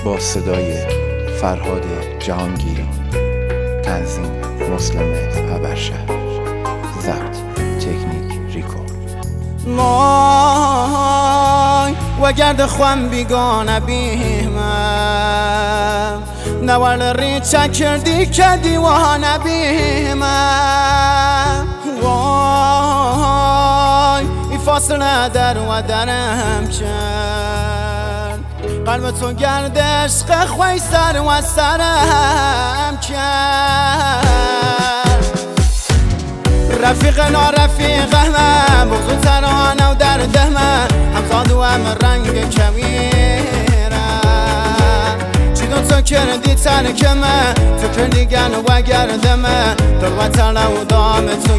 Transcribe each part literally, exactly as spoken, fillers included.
با صدای فرهاد جهانگیری، تنظیم مسلم ابرشهر، ضبط تکنیک ریکو. وای و گرد خوام بیگانه بیمم نوال ریچه کردی که دیوانه بیمم وای ای فاصله در و درم کن قلب تو گرد عشق خوی سر و سرم کن رفیق نارفیق من بغض ترانه و درده من همزاد و هم رنگ کمیرم چی دو تو کردی ترک من تو کردی گن و گرد من در وطن و دام تو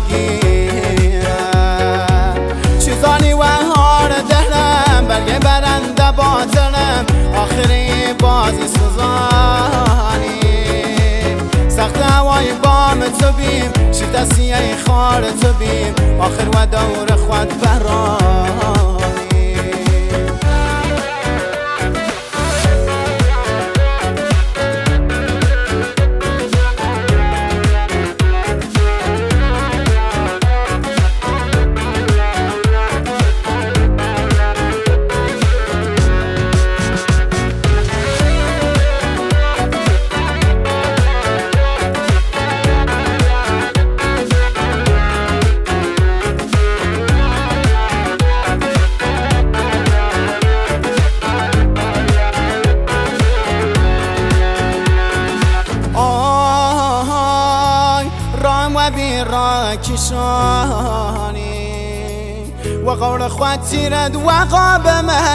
گیرم چیزانی و هار دهرم برگه برنده باطلم آخری بازی سوزانی سخت هوای بام تو بیم شده سیه خار تو بیم آخر و دور خود برانی بیرا کشانی و قول خود تیرد و قاب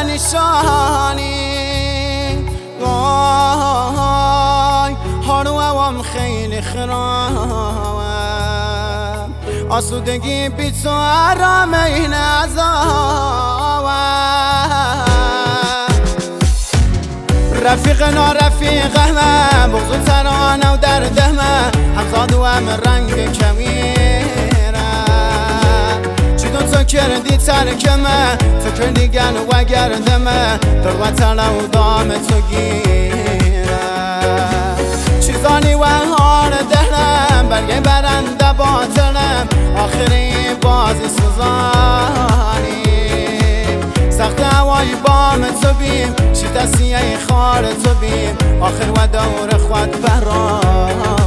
منشانی وای هارو اوام خیلی خرام آسودگی بی تو آرام این ازاوام رفیق نارفیق من بغض ترانه و درده من همزاد و هم رنگ کمیرم چی دو تو کردی ترک من تو کردی گن و گرد من در وطن و دام تو گیرم چیزانی و هار دهرم برگه برنده باطلم آخری بازی سوزانی سخت هوای بام تو بیم شده سیه خار تو بیم آخر و دور خود بران